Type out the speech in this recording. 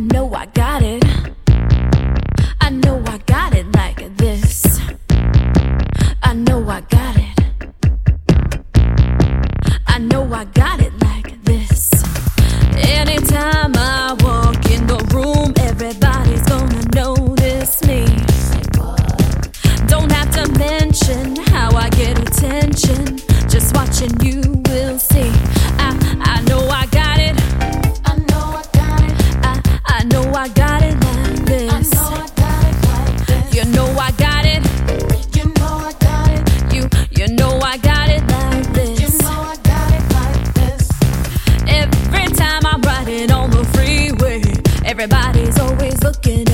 know I got it. I know I got it like this. I know I got it. I know I got it like this. Anytime I walk in the room, everybody's gonna notice me. Don't have to mention how I get attention. Just watching you will see. I know I got it. I know I got it. I know I got it like this. I know I got it like this. You know I got it. You know I got it. You know I got it like this. You know I got it like this. Every time I'm riding on the freeway, everybody's always looking